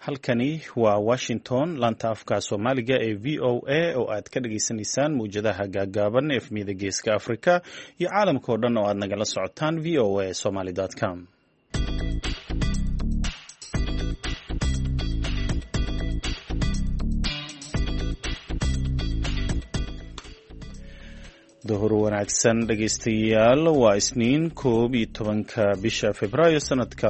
halkani waa Washington laanta afka Soomaaliga ee VOA oo aad ka dhageysanaysaan muujadaha gaagaaban ee efmiyada geeska Afrika iyo caalamka oo dhan oo aad nagala socotaan voasomali.com. duhur wanaagsan dhegeystayaal waa Isniin 11 bisha Febraayo sanadka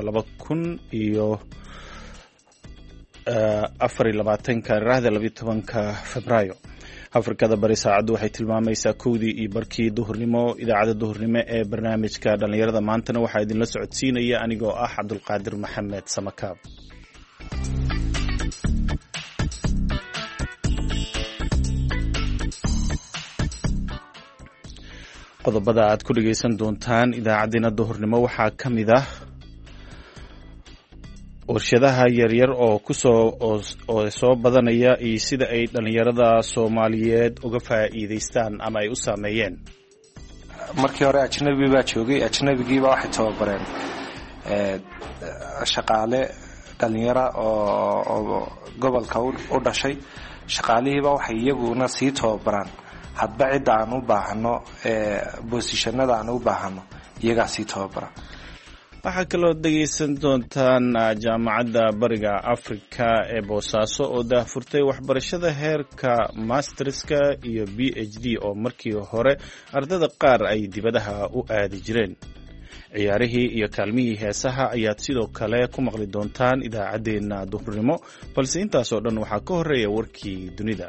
2024 Febraayo. Afrikada bari saacadu waxay tilmaamaysaa 1:00 duhurnimo. Idaacada duhurnimo ee barnaamijka dhalinyarada maantana waxaa idinla socodsiinaya anigoo ah Cabdulqaadir Maxamed Samakaab. qodobada aad ku dhageysan doontaan idaacadeena duhurnimo waxaa ka mid ah warshadaha yaryar oo soo badanaya iyo sida ay dhalinyarada Soomaaliyeed uga faa'iideystaan ama ay u saameeyeen. markii hore ajnabi baa joogay, ajnabigiiba waxay tababareen shaqaale dhalinyaro oo gobolka u dhashay. shaqaalihiiba waxay iyaguna sii tababaraan hadba cid aan u baahano positionada aan u baahano iyaga sii tababara. waxaa kaloo dhageysan doontaan jaamacadda bariga Afrika ee Boosaaso oo daahfurtay waxbarashada heerka masterska iyo PhD oo markii hore ardada qaar ay dibadaha u aadi jireen. ciyaarihii iyo kaalmihii heesaha ayaad sidoo kale ku maqli doontaan idaacadeena duhurnimo, balse intaas oo dhan waxaa ka horeeya warkii dunida.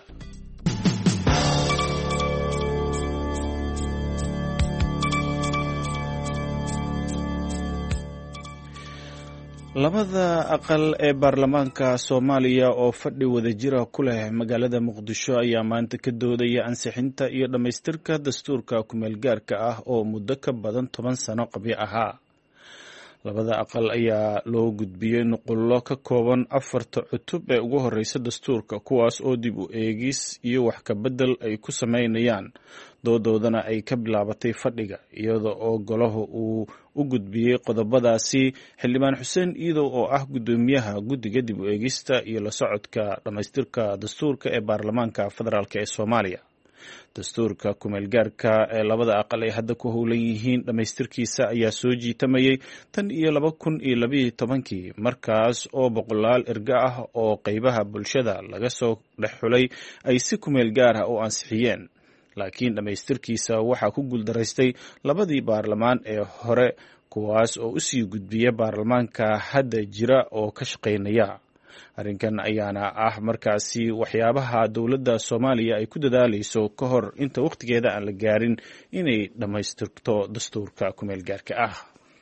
labada aqal ee baarlamaanka Soomaaliya oo fadhi wadajira ku leh magaalada Muqdisho ayaa maanta ka doodaya ansixinta iyo dhamaystirka dastuurka ku-meelgaarka ah oo muddo ka badan 10 sano qabyo ahaa. labada aqal ayaa loo gudbiyey nuqullo ka kooban 4 cutub ee ugu horeysa dastuurka, kuwaas oo dib u eegis iyo wax ka bedel ay ku sameynayaan. doodoodana ay ka bilaabatay fadhiga iyada oo golaha uu u gudbiyey qodobadaasi xildhibaan Xuseen Iidow oo ah gudoomiyaha guddiga dib u eegista iyo la socodka dhamaystirka dastuurka ee baarlamaanka federaalk ee Soomaaliya. dastuurka ku-meelgaarka ee labada aqal ay hadda ku howlan yihiin dhamaystirkiisa ayaa soo jiitamayay tan iyo 2012 markaas oo boqolaal erga ah oo qaybaha bulshada laga soo dhex xulay ay si ku-meelgaar ah u ansixiyeen, laakiin dhamaystirkiisa waxaa ku guuldaraystay labadii baarlamaan ee hore, kuwaas oo u sii gudbiya baarlamaanka hadda jira oo ka shaqaynaya. arrinkan ayaana ah markaasi waxyaabaha dowladda Soomaaliya ay ku dadaalayso ka hor inta waqtigeeda aan la gaarin inay dhamaystirto dastuurka ku-meelgaarka ah.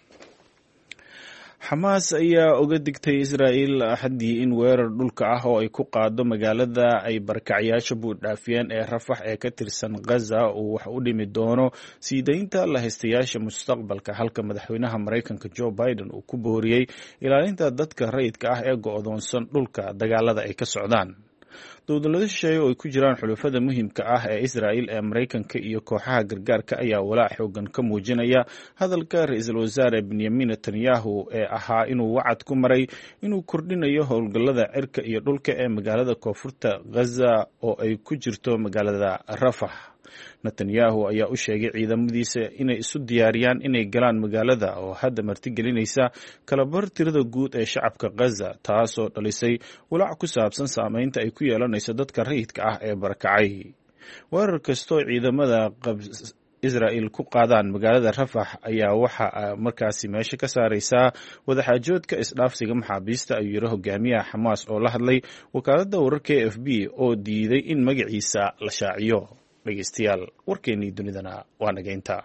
Xamaas ayaa uga digtay Israa'iil haddii in weerar dhulka ah oo ay ku qaado magaalada ay barakacayaasha buudhaafiyeen ee Rafax ee ka tirsan Gaza uu wax u dhimi doono sii daynta la haystayaasha mustaqbalka, halka madaxweynaha Mareykanka Joe Biden uu ku booriyey ilaalinta dadka rayidka ah ee go'doonsan dhulka dagaalada ay ka socdaan. dowlado shisheeye oo ay ku jiraan xulafada muhiimka ah ee Israa'iil ee Mareykanka iyo kooxaha gargaarka ayaa walaac xoogan ka muujinaya hadalka ra'iisul wasaare Benjamin Netanyahu ee ahaa inuu wacad ku maray inuu kordhinayo howlgallada cirka iyo dhulka ee magaalada koonfurta Gaza oo ay ku jirto magaalada Rafax. Netanyahu ayaa u sheegay ciidamadiisa inay isu diyaariyaan inay galaan magaalada oo hadda martigelinaysa kalabar tirada guud ee shacabka Gaza, taasoo dhalisay walaac ku saabsan saameynta ay ku yeelanayso dadka rayidka ah ee barakacay. weerar kastoo ciidamada Israa'iil ku qaadaan magaalada Rafax ayaa waxa markaasi meesha ka saaraysaa wadaxaajoodka isdhaafsiga maxaabiista, ayuu yiri hogaamiyaha Xamaas oo la hadlay wakaaladda wararka AFP oo diiday in magaciisa la shaaciyo. dhegeystayaal, warkeennii dunidana waa naga intaa.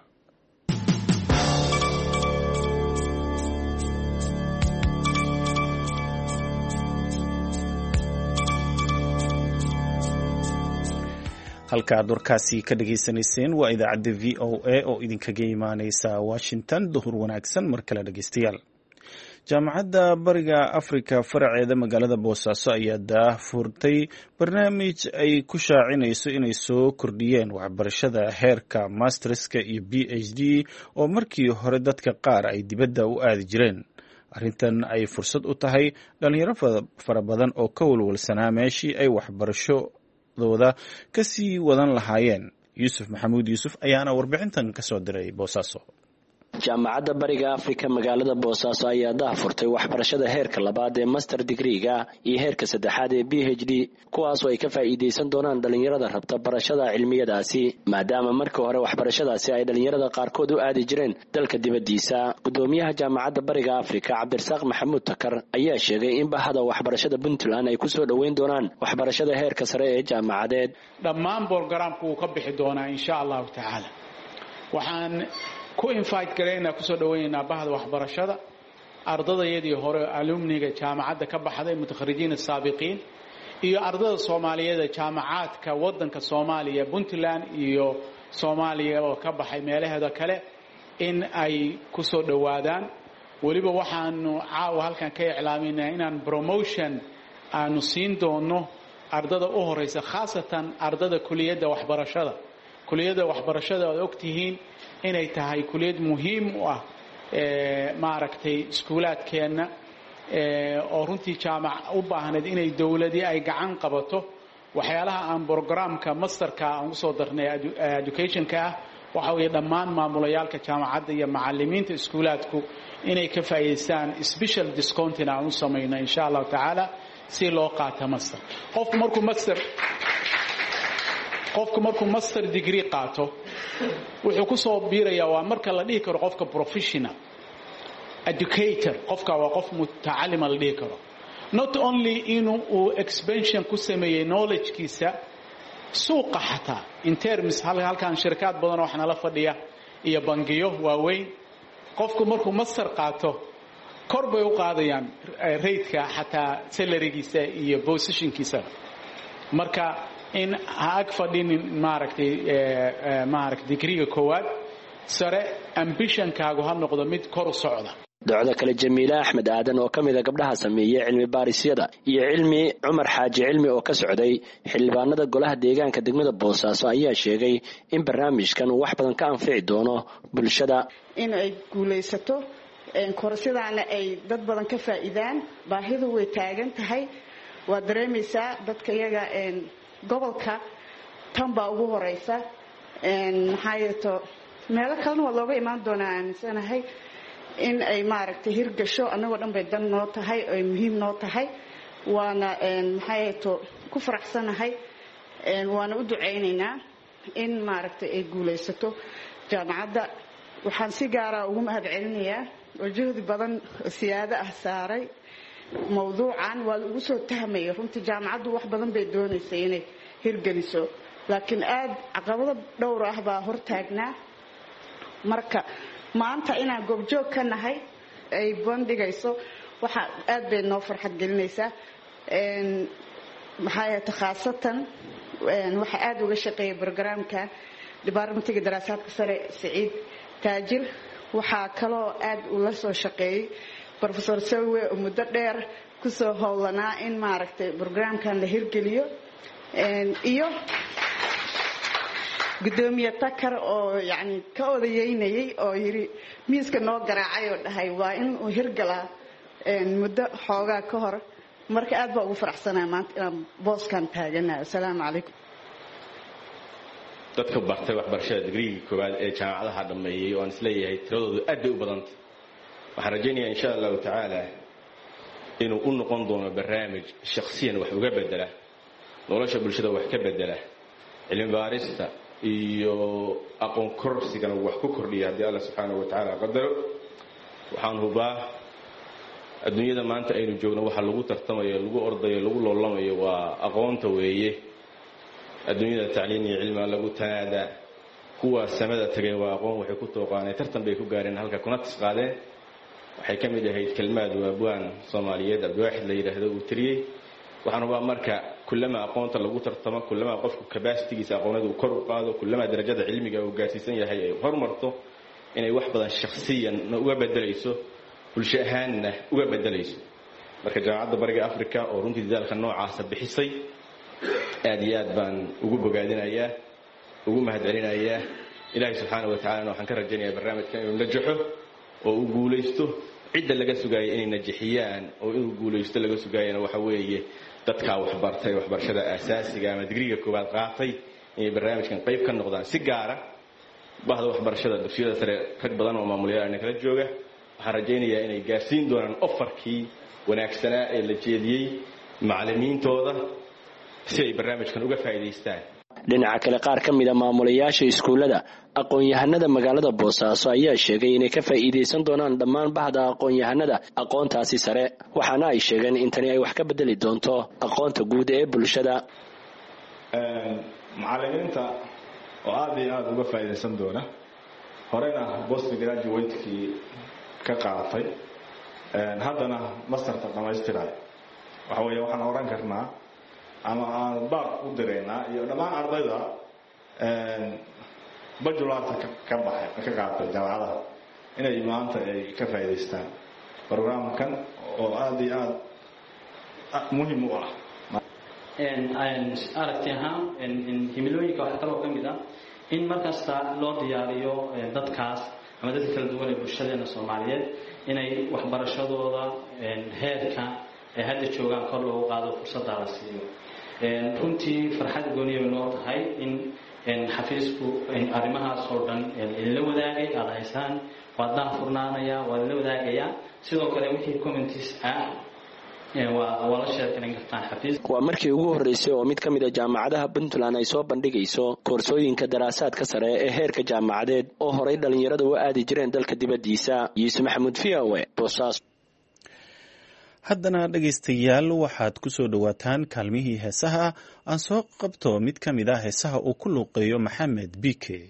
halkaad warkaasi ka dhageysanayseen waa idaacadda VOA oo idinkaga imaaneysa Washington. duhur wanaagsan mar kale dhegeystayaal. jaamacadda bariga Afrika faraceeda magaalada Boosaaso ayaa daahfurtay barnaamij ay ku shaacinayso inay soo kordhiyeen waxbarashada heerka masterska iyo PhD oo markii hore dadka qaar ay dibadda u aadi jireen. arrintan ay fursad u tahay dhalinyaro fara badan oo ka walwalsanaa meeshii ay waxbarashadooda ka sii wadan lahaayeen. yuusuf maxamuud yuusuf ayaana warbixintan ka soo diray Boosaaso. jaamacadda bariga Afrika magaalada Boosaaso ayaa daahfurtay waxbarashada heerka labaad ee master degree-ga iyo heerka saddexaad ee PhD kuwaas oo ay ka faa'iideysan doonaan dhalinyarada rabta barashada cilmiyadaasi maadaama markii hore waxbarashadaasi ay dhalinyarada qaarkood u aadi jireen dalka dibadiisa. Gudoomiyaha jaamacadda bariga Afrika Cabdirasaaq Maxamuud Takar ayaa sheegay in bahada waxbarashada Puntland ay ku soo dhaweyn doonaan waxbarashada heerka sare ee jaamacadeed. dhammaan programku uu ka bixi doonaa insha Allah ta'ala. waxaan ku invite gareynaa ku soo dhaweynaa bahda waxbarashada ardadayadii hore alumniga jaamacadda ka baxday mutakharijiin saabiqiin iyo ardada Soomaaliyeed jaamacaadka wadanka Soomaaliya Puntland iyo Soomaaliya oo ka baxay meelaheeda kale in ay ku soo dhawaadaan. waliba waxaanu caawa halkan ka iclaaminaa inaan promotion aanu siin doono ardada u horeysa khaasatan ardada kuliyadda waxbarashada oo ogtihiin inay tahay kuliyad muhiim u ah maaragtay iskuulaadkeena oo runtii jaamac u baahneed inay dawladii ay gacan qabato. waxyaalaha aan programka masterka aan soo darnay educationka waxa weeye dhammaan maamulayaalka jaamacadda iyo macallimiinta iskuulaadku inay ka faa'iideystaan special discount aan u sameeyno insha Allah ta'ala si loo qaato master. qofku markuu master degree qaato wuxuu ku soo biirayaa waa marka la dhihi karo qofka professional educator qofka waa qof mutacallim la dhihi karo. not only inuu expansion ku sameeyay knowledge kiisa suuqa xataa in terms halkan shirkad badan waxna la fadhiya iyo bangiyo waaweyn qofku markuu master qaato kor bay u qaadayaan rate-ka xataa salary-giisa iyo position-kiisa. marka in haag fadhinin maaragtay degree koowaad sare ambition-kaagu ha noqdo mid kor u socda. docda kale Jamiila Axmed Aadan oo kamida gabdhaha sameeyay cilmi baarisyada iyo cilmi Cumar Xaaji cilmi oo ka socday xildhibaanada golaha deegaanka degmada Boosaaso ayaa sheegay in barnaamijkan uu wax badan ka anfici doono bulshada in ay guuleysato korsidaana ay dad badan ka faa'iidaan. baahidu way taagan tahay waa dareemaysaa dadka iyaga gobolka tan baa ugu horeysa maxaa yeeto meelo kalena waa looga imaan doonaa aaminsanahay in ay maaragtay hirgasho anagoo dhan bay dan noo tahay oo muhiim noo tahay waana maxaa yeeto ku faraxsanahay waana u duceynaynaa in maaragtay ay guuleysato jaamacadda. waxaan si gaara ugu mahadcelinayaa oo juhdi badan siyaado ah saaray mawduucan waa lagu soo tahmay runtii jaamacaddu wax badan bay doonaysay inay hirgeliso laakiin aad caqabado dhowr ah baa hor taagnaa. marka maanta inaan goobjoog ka nahay ay bandhigayso waxa aad bay noo farxad gelinaysaa. maxaa yeelay khaasatan waxa aad uga shaqeeyay barnaamijka departmentiga daraasaadka sare Saciid Taajir. waxaa kaloo aad ula soo shaqeeyay Professor Sawe oo muddo dheer ku soo howlanaa in maaragtay barnaamijkan la hirgeliyo iyo gudoomiye Takar oo yani ka odayeynayay oo yiri miiska noo garaacay oo dhahay waa in uu hirgalaa muddo xoogaa ka hor. marka aad baa ugu faraxsanahay maanta inaan booskan taaganahay. assalaamu calaykum. dadka bartay waxbarashada degree koowaad ee jaamacadaha dhameeyay oo aan isleeyahay tiradoodu aad bay u badantay. waxaan rajaynayaa insha Allah ta'ala inuu u noqon doono barnaamij shakhsiyan wax uga bedela nolosha bulshada wax ka bedela cilmi baarista iyo aqoon kororsigana wax ku kordhiya haddii Allah subhanahu wa ta'ala qadaro. waxaan hubaa adduunyada maanta aynu joogno waxa lagu tartamayo lagu ordayo lagu loolamayo waa aqoonta weeye. adduunyada tacliin iyo cilmi lagu taada kuwa samada tagay waa aqoon waxay ku tooqaanay tartan bay ku gaareen halka kuna tisqaadeen. waxay ka mid ahayd kelmaad waabwaan Soomaaliyeed Abdiwaaxid la yiraahdo uu tiriyay. waxaan hubaa marka kullama aqoonta lagu tartamo kullama qofku capacity-giisa aqoonada uu kor u qaado kullama darajada cilmiga uu gaarsiisan yahay ay horumarto inay wax badan shakhsiyan uga bedelayso bulsho ahaanna uga bedelayso. marka jaamacadda bariga Afrika oo runtii dadaalka noocaas bixisay aad iyo aad baan ugu bogaadinayaa ugu mahadcelinayaa. ilaahay subxaanahu wa ta'ala waxaan ka rajaynayaa barnaamijkan inuu najaxo oo uu guuleysto cidda laga sugaayay inay najixiyaan oo inuu guulaysto laga sugaayana waxa weeye dadka waxbartay waxbarashada asaasiga ama digriga koowaad qaatay inay barnaamijkan qayb ka noqdaan si gaara bahda waxbarashada dugsiyada sare rag badan oo maamulayaal kala jooga waxaan rajaynayaa inay gaarsiin doonaan ofarkii wanaagsanaa ee la jeediyey macallimiintooda si ay barnaamijkan uga faa'iidaystaan. dhinaca kale qaar ka mid a maamulayaasha iskuullada aqoon-yahanada magaalada Boosaaso ayaa sheegay inay ka faa'iideysan doonaan dhammaan bahda aqoon-yahanada aqoontaasi sare waxaana ay sheegeen in tani ay wax ka bedeli doonto aqoonta guud ee bulshada. macallimiinta oo aad iyo aad uga faa'iideysan doona horena post graduate-kii ka qaatay haddana masterta dhamaystiray waxa weeye waxaan oran karnaa ama aan baaq u direynaa iyo dhammaan ardayda bachelorta ka qaatay jaamacadaha inay maanta ay ka faa'iideystaan programkan oo aad iyo aad muhiim u ah. aragti ahaan himilooyinka waxaa kaloo ka mid ah in markasta loo diyaariyo dadkaas ama dadka kala duwan ee bulshadeena Soomaaliyeed inay waxbarashadooda heerka ay hadda joogaan kor loogu qaado fursada la siiyo. runtii farxad gooniyo noo tahay in xafiisku arrimahaas oo dhan la wadaagay aad haysaan waadna furnaanaya waa la wadaagaya sidoo kale wixii comments waa markii ugu horeysay oo mid ka mid ah jaamacadaha Puntland ay soo bandhigayso koorsooyinka daraasaadka sare ee heerka jaamacadeed oo horay dhalinyarada u aadi jireen dalka dibadiisa. Yuusuf Maxamuud VOA Boosaaso. haddana dhegaystayaal waxaad ku soo dhawaataan kaalmihii heesaha aan soo qabto mid ka mid ah heesaha uu ku luuqeeyo Maxamed Bike.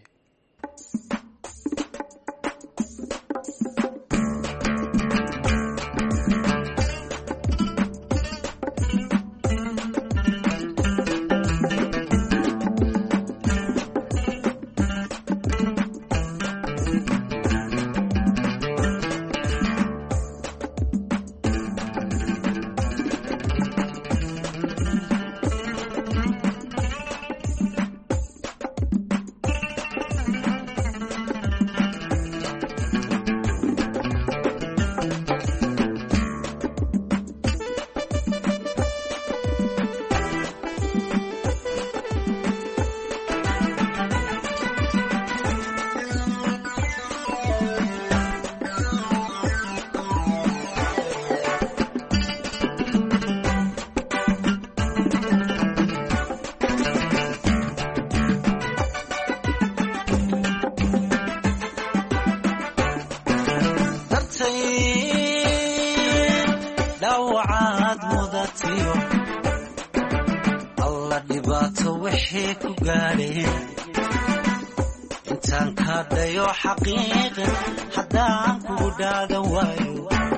intaan ka dhayo xaqiiqi haddaan kugu dhaadan waayo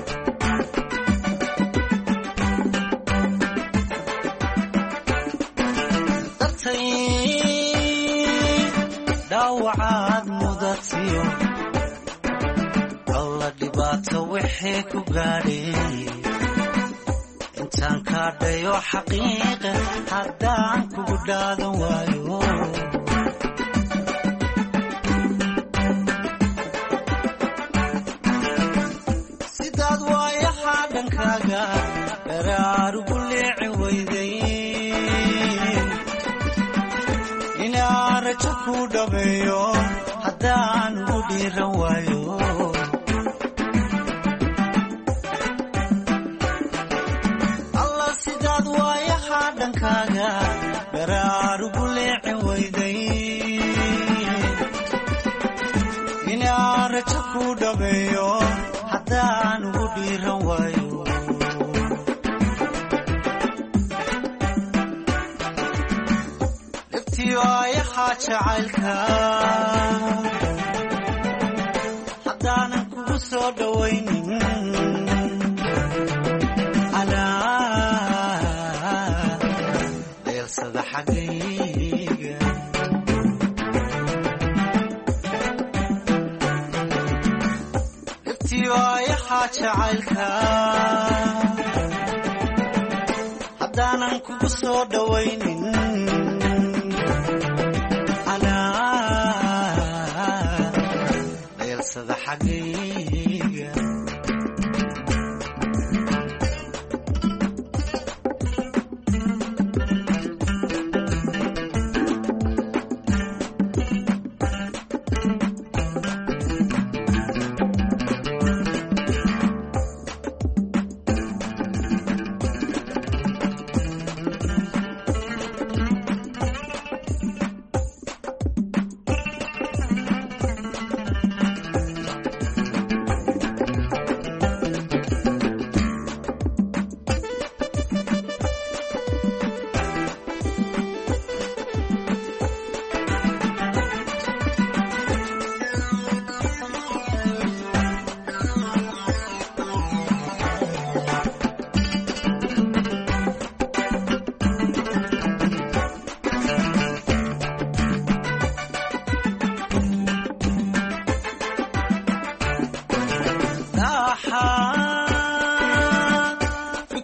dartay dhaawacaad mudatiyo alla dhibaato wixii ku gaadhay intaan ka dhayo xaqiiqi haddaan kugu dhaadan waayo sidaad waayaha dhankaaga daraarugu leeci weyday inaan rajo ku dhameeyo haddaan ugu dhiiran waayo dhankaaga daraarugu leeci weyday inaan rajo ku dhameeyo haddaan ugu dhiiran waayo dhibtiyo ayaha jacaylka haddaanan kugu soo dhowaynin dhibtiyo ayaha jacaylka haddaanan kugu soo dhowaynin dheelsada xaggayga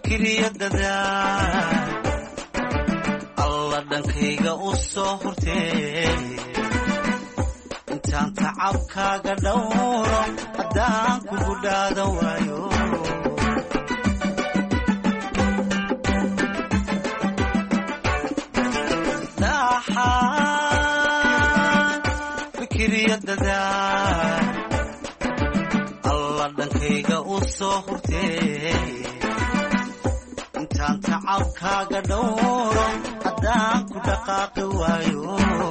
fikriya dadaal alla dhankayga u soo hurtee intaan tacabkaaga dhowro haddaan kugu dhaadan waayo fikriya dadaal alla dhankayga u soo hurtee intaan tacabkaaga dhowro haddaan ku dhaqaaqi waayo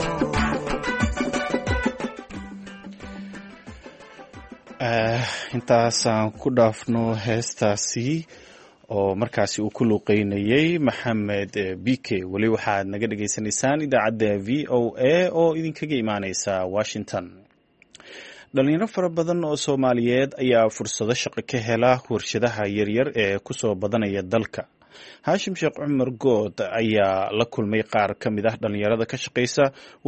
intaasaan ku dhaafno heestaasi oo markaasi uu ku luuqeynayay maxamed bike weli waxaad naga dhagaysanaysaan idaacadda v o a oo idinkaga imaaneysa washington. dhalinyaro fara badan oo soomaaliyeed ayaa fursado shaqo ka hela warshadaha yaryar ee kusoo badanaya dalka. haashim sheekh cumar good ayaa la kulmay qaar ka mid ah dhalinyarada ka shaqeysa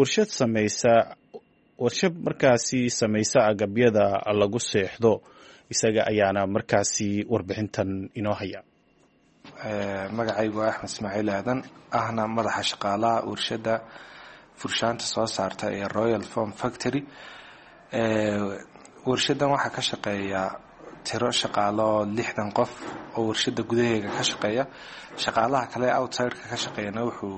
warshad markaasi samaysa agabyada lagu seexdo. isaga ayaana markaasi warbixintan inoo haya. magacaygu axmed ismaaciil aadan ahna madaxa shaqaalaha warshada furshaanta soo saarta ee Royal Foam Factory. warshadan waxaa ka shaqeeya tiro shaqaalo 60 qof oo warshada gudaheega ka shaqeeya. shaqaalaha kale outside-ka ka shaqeeyana wuxuu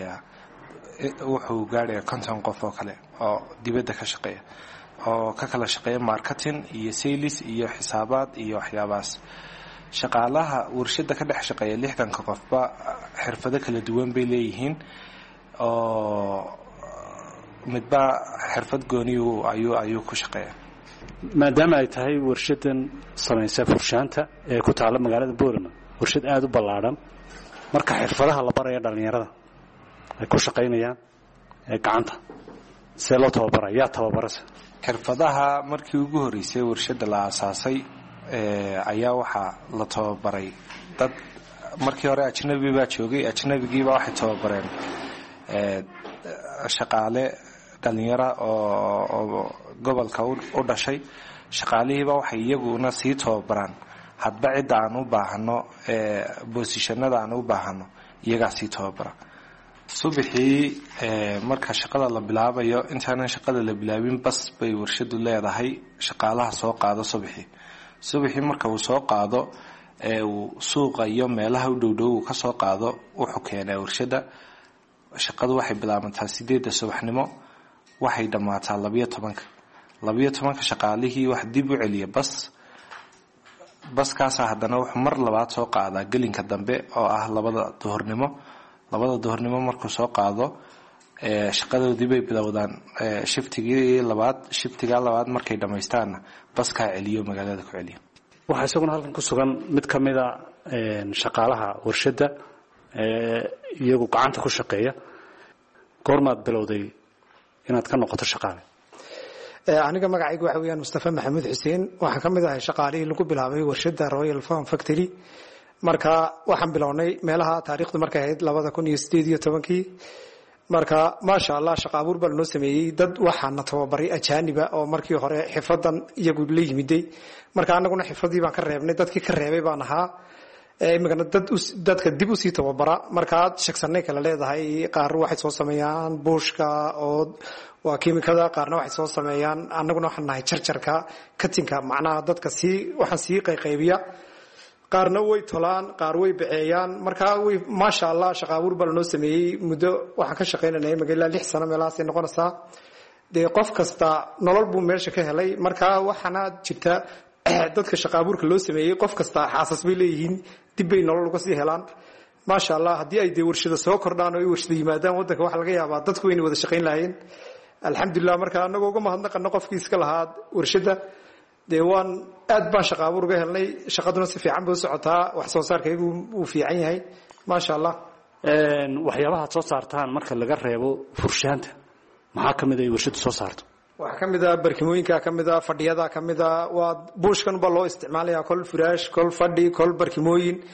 gaarayaa 50 qof oo kale oo dibadda ka shaqeeya oo ka kala shaqeeya marketing iyo sales iyo xisaabaad iyo waxyaabahaas. shaqaalaha warshada ka dhex shaqeeya 60 qofba xirfado kala duwan bay leeyihiin oo midba xirfad gooni ayuu ku shaqeeyaa. maadaama ay tahay warshadan samaysa furshaanta ee ku taala magaalada Boorama, warshad aad u ballaaran, marka xirfadaha la barayo dhalinyarada ay ku shaqeynayaan ee gacanta see loo tababaray yaa tababaraysa? xirfadaha markii ugu horeysay warshada la aasaasay ayaa waxaa la tababaray dad markii hore ajnabi baa joogay. ajnabigiiba waxay tababareen shaqaale dhalinyaro oo gobolka u dhashay. shaqaalihiiba waxay iyaguna sii tababaraan hadba cidda aan u baahano boosishanada aan u baahano iyagaa sii tababara. subaxii marka shaqada la bilaabayo intaanan shaqada la bilaabin bas bay warshadu leedahay shaqaalaha soo qaado subaxii marka uu soo qaado uu suuqa iyo meelaha u dhowdhow ka soo qaado wuxuu keenaa warshada. shaqadu waxay bilaabantaa 8 subaxnimo waxay dhamaataa 12 shaqaalihii wax dib u celiya baskaas haddana wuxuu mar labaad soo qaadaa gelinka dambe oo ah 2 duhurnimo markuu soo qaado shaqadoodii bay bilowdaan shiftiga labaad markay dhamaystaan baskaa celiyo magaalada ku celiyo. waxaa isaguna halkan ku sugan mid ka mid a shaqaalaha warshada iyagu gacanta ku shaqeeya. goormaad bilowday inaad ka noqoto shaqaale? aniga magacaygu waxa weeyaan Mustafa Maxamuud Xuseen. waxaan ka mid ahay shaqaalihii lagu bilaabay warshada Royal Foam Factory. marka waxaan bilownay meelaha taariikhdu markay ahayd 2018 marka maasha Allah shaqo abuur baa noo sameeyay dad waxaana tababaray ajaaniba oo markii hore xirfadan iyagu la yimiday. marka anaguna xirfadii baan ka reebnay, dadkii ka reebay baan ahaa. imagana dadka dib u sii tababara marka shaqsanay kala leedahay. qaar waxay soo sameeyaan buushka oo waa kiimikada, qaarna waxay soo sameeyaan anaguna waxaan nahay jarjarka katinka, macnaha dadka waxaan sii qaybiya. qaarna way tolaan, qaar way baceeyaan. marka way maasha Allah shaqo abuur baa noo sameeyay. muddo waxaan ka shaqeynay magaalada 6 sano meelahaas ay noqonaysaa. qof kasta nolol buu meesha ka helay. marka waxaana jirta dadka shaqo abuurka loo sameeyay qof kasta xaasas bay leeyihiin, dib bay nolol uga sii helaan. maasha Allah haddii ay warshado soo kordhaan oo ay warshado yimaadaan wadanka waxa laga yaabaa dadku inay wada shaqeyn lahayn. alxamdulillah marka anagoo uga mahadnaqano qofkii iska lahaa warshada waan aad baan shaqo abuur uga helnay. shaqaduna si fiican bay u socotaa, wax soo saarkaygu uu fiican yahay maasha Allah. waxyaabaha soo saartaan marka laga reebo furshaanta maxaa ka mid ah warshadu soo saarto? waxa ka mid ah barkimooyinka, ka mid ah fadhiyada, ka mid ah waa buushkan ba loo isticmaalayaa kol firaash, kol fadhi, kol barkimooyin.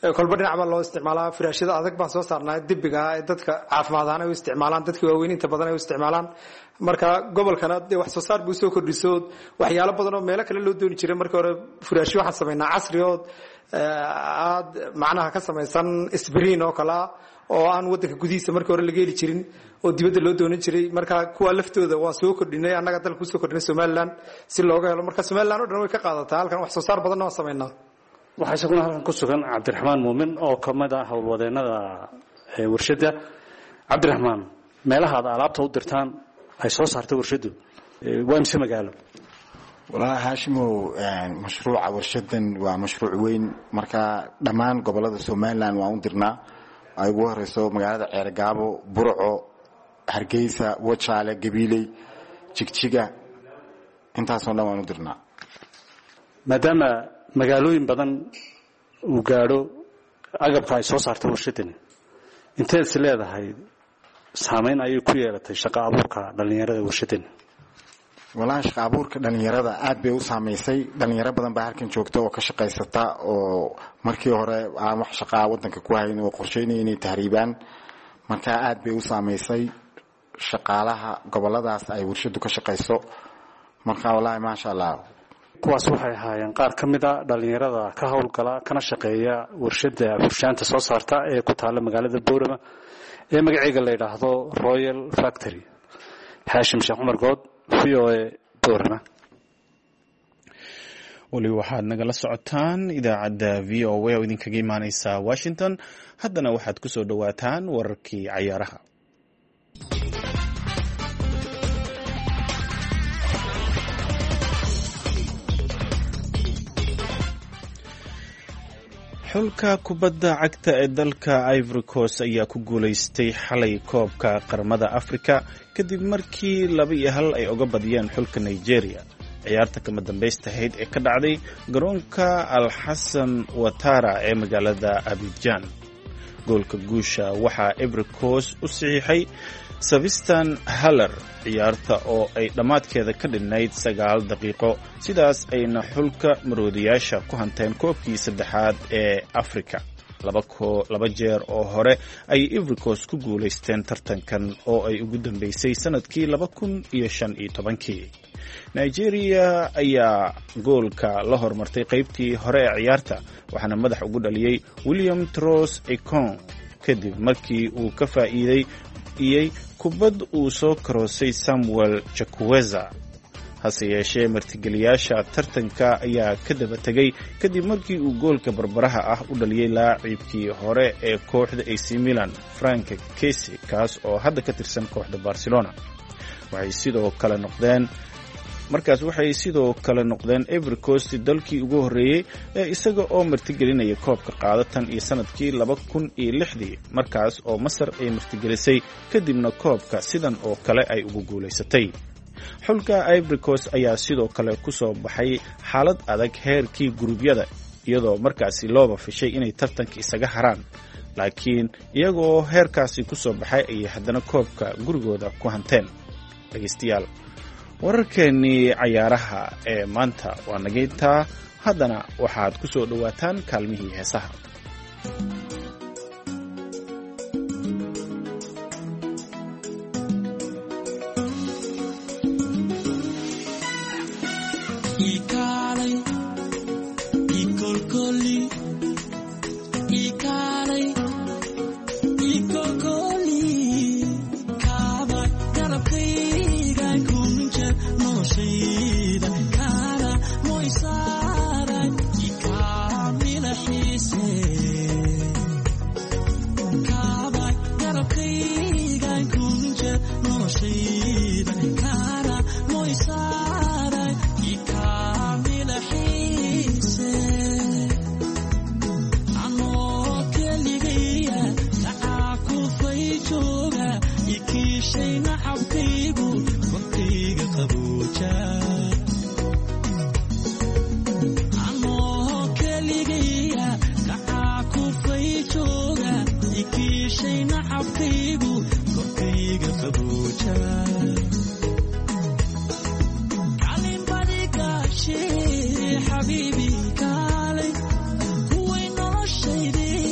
kolba dhinac baa loo isticmaalaa firaashada adag baan soo saarnaa dibiga ee dadka caafimaad ahaan ay u isticmaalaan dadka waaweyn inta badan ay u isticmaalaan marka gobolkana wax soo saar buu soo kordhiso waxyaalo badan oo meelo kale loo dooni jiray markii hore firaashyo waxaan sameynaa casri oo aad macnaha ka samaysan isbriin oo kala oo aan wadanka gudihiisa markii hore laga heli jirin oo dibadda loo doonan jiray marka kuwa laftooda waa soo kordhinay annaga dalka ku soo kordhinay Somaliland si looga helo marka Somaliland oo dhan way ka qaadataa halkan wax soo saar badan oo sameynaa waxaa isaguna halkan ku sugan Cabdiraxmaan Muumin oo kamid ah howlwadeenada warshada Cabdiraxmaan meelaha aad alaabta u dirtaan ay soo saartay warshadu waa imse magaalo والله هاشمو مشروع ورشدن ومشروع وين مركا دمان gobolada Somaliland waan u dirnaa ay ugu horeyso magaalada Ceergaabo Burco Hargeysa Wajaale Gabiley Jigjiga intaas oo dhan waan u dirnaa maadaama magaalooyin badan uu gaaro agabka ay soo saartay warshadan inteed si leedahay saameyn ay ku yeelatay shaqo abuurka dhalinyarada warshadan والله shaqo abuurka dhalinyarada aad bay u saameysay dhalinyaro badan baa halkan joogto oo ka shaqeysata oo markii hore aan wax shaqo wadanka ku hayn oo qorsheynay inay tahriibaan marka aad bay u saameysay shaqaalaha goboladaas ay warshadu ka shaqeyso marka wallahi ma sha Allah kuwaas waxay ahaayeen qaar kamid ah dhalinyarada ka howlgala kana shaqeeya warshada furshaanta soo saarta ee ku taala magaalada Boorama ee magaceega la yiraahdo Royal Factory Hashim Sheekh Umar Good VOA Boorama wali waxaad nagala socotaan idaacadda VOA oo idinkaga imaaneysa Washington haddana waxaad ku soo dhawaataan wararkii ciyaaraha xulka kubadda cagta ee dalka Ivory Coast ayaa ku guuleystay xalay koobka qaramada Afrika kadib markii 2-1 ay uga badiyeen xulka Nigeria ciyaarta kama dambaystayd ee ka dhacday garoonka Al Hassan Ouattara ee magaalada Abidjan goolka guusha waxaa Ivory Coast u saxiixay Sebastian Haller ciyaarta oo ay dhamaadkeeda ka dhinayd 9 daqiiqo sidaas ayna xulka maroodiyaasha ku hanteen koobkii saddexaad ee Afrika laba jeer oo hore ay Ivory Coast ku guuleysteen tartankan oo ay ugu dambeysay sanadkii 2015 Nigeria ayaa goolka la hormartay qaybtii hore ee ciyaarta waxaana madax ugu dhaliyay William Tross Ekong kadib markii uu ka faa'iideeyay kubad uu soo karoosay Samuel Chukwueze hase yeeshee martigeliyaasha tartanka ayaa ka daba tegay kadib markii uu goolka barbaraha ah u dhaliyay laacibkii hore ee kooxda AC Milan Frank Kessie kaas oo hadda ka tirsan kooxda Barcelona waxay sidoo kale noqdeen Ivory Coast dalkii ugu horeeyay ee isaga oo martigelinaya koobka qaadatan iyo sanadkii 2006 markaas oo Masar ay martigelisay kadibna koobka sidan oo kale ay ugu guuleysatay xulka Ivory Coast ayaa sidoo kale ku soo baxay xaalad adag heerkii gurubyada iyadoo markaasi looba fishay inay tartanka isaga haraan laakiin iyagoo heerkaasi ku soo baxay ay haddana koobka gurigooda ku hanteen dhageystayaal wararkeennii ciyaaraha ee maanta waa nageyntaa haddana waxaad ku soo dhawaataan kaalmihii heesaha حبيبي كالي هو نوشيدي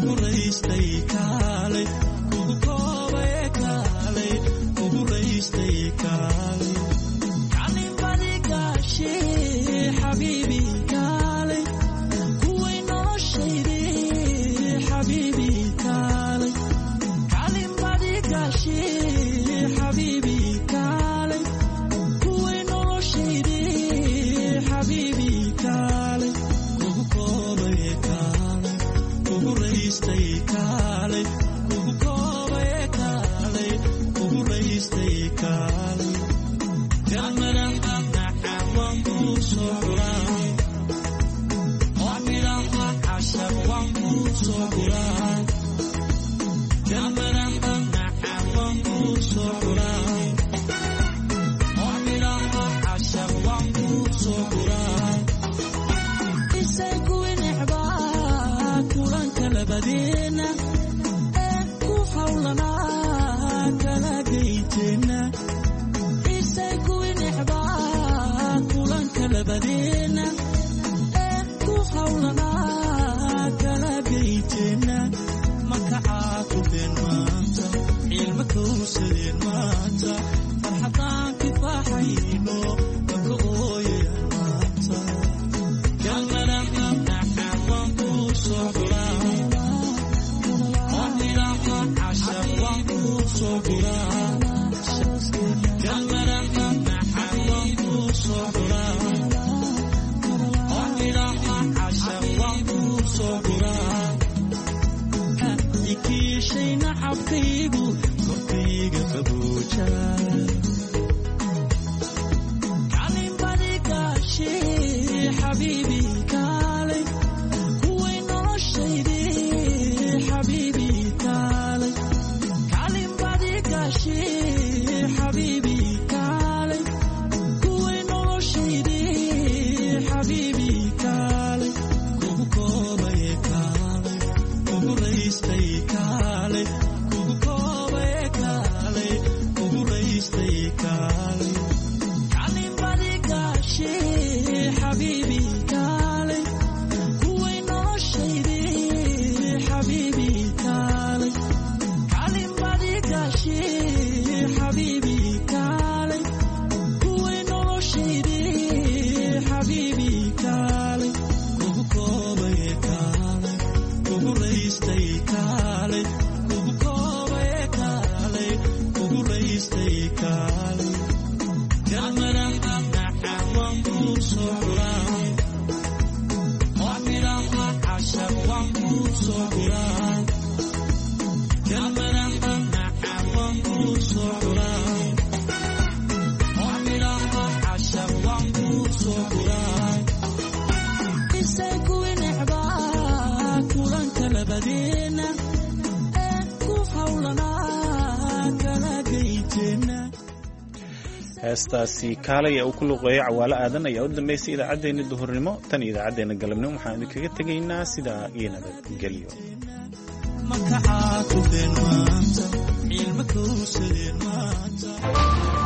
heestaasi kaalay uu ku luqeeyay Cawaale Aadan ayaa u dambeysay idaacadeena duhurnimo tan idaacadeena galabnimo waxaan idinkaga tegaynaa sida iyo nabadgelyo marka aad ku been maanta ilma ku soo maanta